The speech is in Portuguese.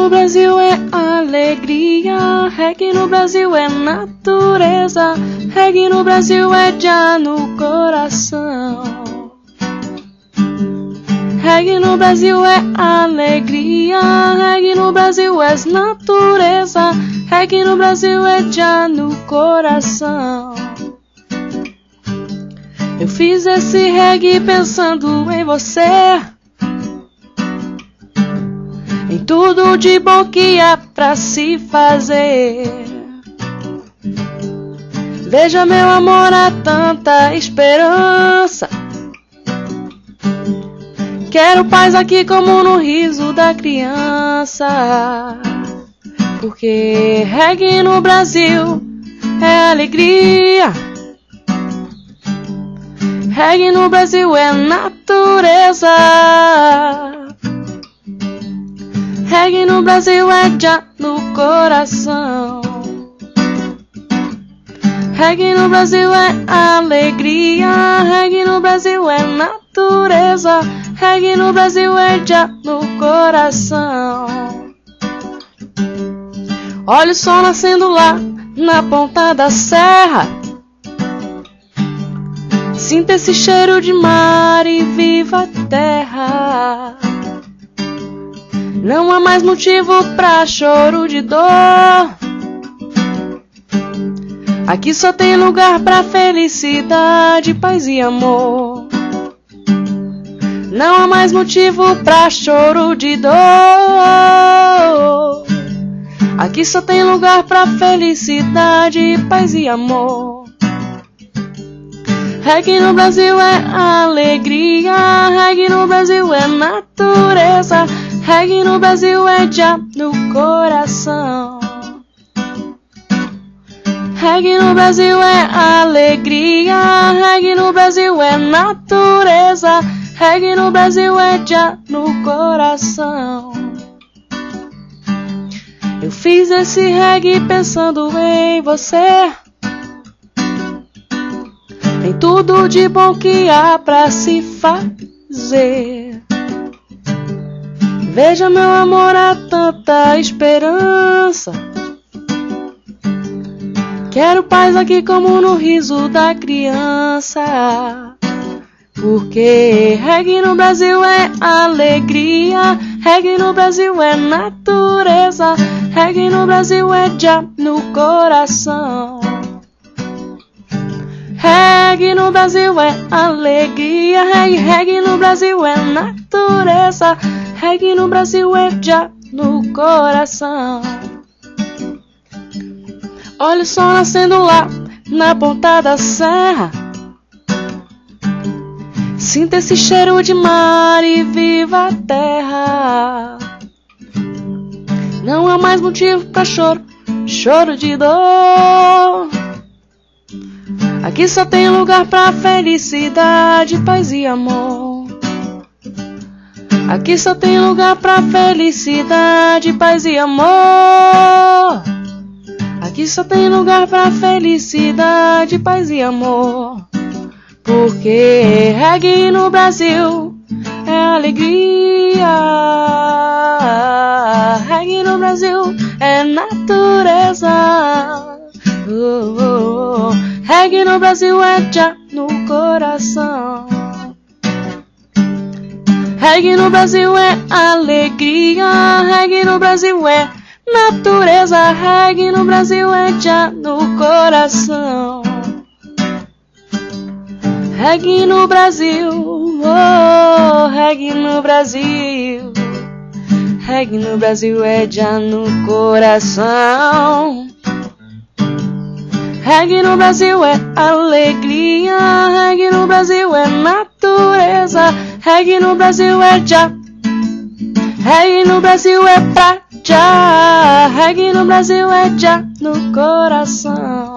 no Brasil é alegria, reggae no Brasil é natureza, reggae no Brasil é já no coração. Reggae no Brasil é alegria, reggae no Brasil é natureza, reggae no Brasil é já no coração. Eu fiz esse reggae pensando em você, em tudo de bom que há pra se fazer. Veja, meu amor, há tanta esperança. Quero paz aqui como no riso da criança, porque reggae no Brasil é alegria, reggae no Brasil é natureza, reggae no Brasil é já no coração. Reggae no Brasil é alegria, reggae no Brasil é natureza, reggae no Brasil é já no coração. Olha o sol nascendo lá na ponta da serra, sinta esse cheiro de mar e viva a terra. Não há mais motivo pra choro de dor, aqui só tem lugar pra felicidade, paz e amor. Não há mais motivo pra choro de dor, aqui só tem lugar pra felicidade, paz e amor. Reggae no Brasil é alegria, reggae no Brasil é natureza, reggae no Brasil é já no coração. Reggae no Brasil é alegria, reggae no Brasil é natureza, reggae no Brasil é já no coração. Eu fiz esse reggae pensando em você, em tudo de bom que há pra se fazer. Veja, meu amor, há tanta esperança. Quero paz aqui como no riso da criança, porque reggae no Brasil é alegria, reggae no Brasil é natureza, reggae no Brasil é já no coração. Reggae no Brasil é alegria, reggae no Brasil é natureza, reggae no Brasil é já no coração. Olha o sol nascendo lá na ponta da serra, sinta esse cheiro de mar e viva a terra. Não há mais motivo pra choro, choro de dor, aqui só tem lugar pra felicidade, paz e amor. Aqui só tem lugar pra felicidade, paz e amor. Aqui só tem lugar pra felicidade, paz e amor. Porque reggae no Brasil é alegria, reggae no Brasil é natureza, reggae no Brasil é já no coração. Reggae no Brasil é alegria, reggae no Brasil é natureza, reggae no Brasil é já no coração. Reggae no Brasil, oh, reggae no Brasil, reggae no Brasil é já no coração. Reggae no Brasil é alegria, reggae no Brasil é natureza, reggae no Brasil é já, reggae no Brasil é pra já, reggae no Brasil é já no coração.